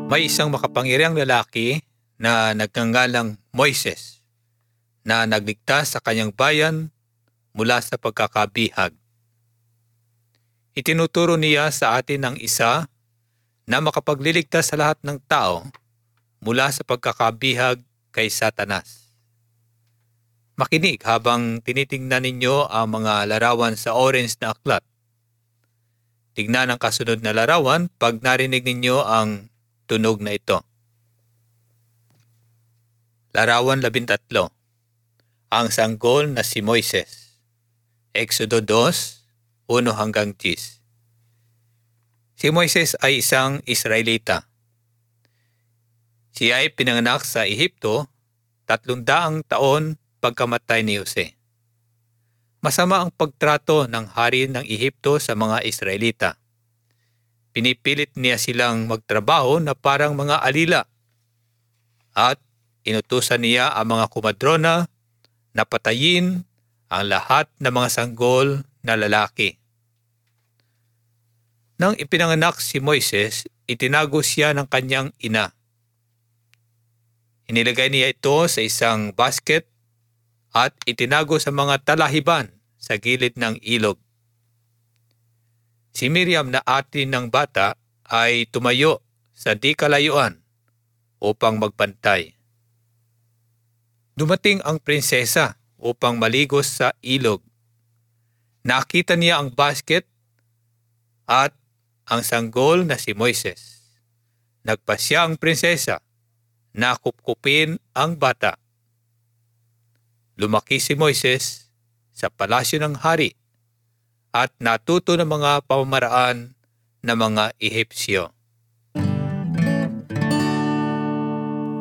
May isang makapangyarihang lalaki na nagngangalang Moises na nagligtas sa kanyang bayan mula sa pagkakabihag. Itinuturo niya sa atin ang isa na makapagliligtas sa lahat ng tao mula sa pagkakabihag kay Satanas. Makinig habang tinitingnan ninyo ang mga larawan sa orange na aklat. Tignan ang kasunod na larawan pag narinig ninyo ang tunog na ito. Larawan 13. Ang sanggol na si Moises. Exodo 2, 1-10. Si Moises ay isang Israelita. Siya ay pinanganak sa Ehipto 300 taon pagkamatay ni Jose. Masama ang pagtrato ng hari ng Ehipto sa mga Israelita. Pinipilit niya silang magtrabaho na parang mga alila at inutusan niya ang mga kumadrona na patayin ang lahat ng mga sanggol na lalaki. Nang ipinanganak si Moises, itinago siya ng kanyang ina. Inilagay niya ito sa isang basket at itinago sa mga talahiban sa gilid ng ilog. Si Miriam na ate ng bata ay tumayo sa di kalayuan upang magbantay. Dumating ang prinsesa upang maligos sa ilog. Nakita niya ang basket at ang sanggol na si Moises. Nagpasya ang prinsesa na kupkupin ang bata. Lumaki si Moises sa palasyo ng hari at natuto ng mga pamamaraan ng mga Ehipsyo.